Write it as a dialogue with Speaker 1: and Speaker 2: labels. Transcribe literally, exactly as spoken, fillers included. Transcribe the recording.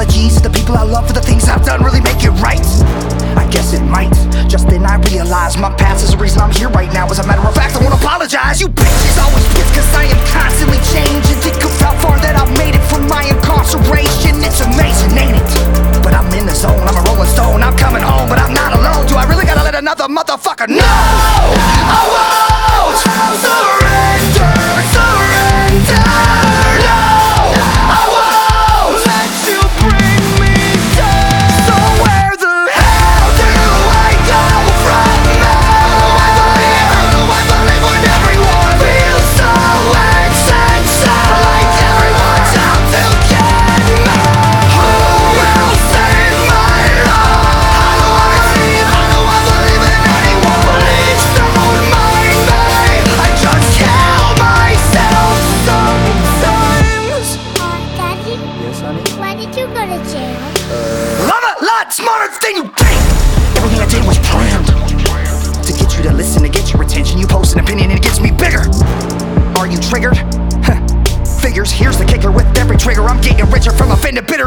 Speaker 1: apologies to the people I love for the things I've done really make it right. I guess it might. Just then I realized my past is the reason I'm here right now. As a matter of fact, I won't apologize. You bitches always bitch cause I am constantly changing. Think of how far that I've made it from my incarceration. It's amazing, ain't it? But I'm in the zone, I'm a rolling stone. I'm coming home, but I'm not alone. Do I really gotta let another motherfucker know? I won't surrender, surrender. No, I won't let you bring me down. So where the hell do I go from now? I believe, I believe when everyone feels so insane, like everyone's out to get me. Who will save my life? How do I believe, how do I believe in anyone? Please don't mind me. I just kill myself sometimes.
Speaker 2: Daddy,
Speaker 1: Yes, honey?
Speaker 2: why did you go to jail?
Speaker 1: I'm a lot smarter than you think. Everything I did was planned to get you to listen, to get your attention. You post an opinion and it gets me bigger. Are you triggered? Huh. Figures, here's the kicker. With every trigger I'm getting richer from offended bitter.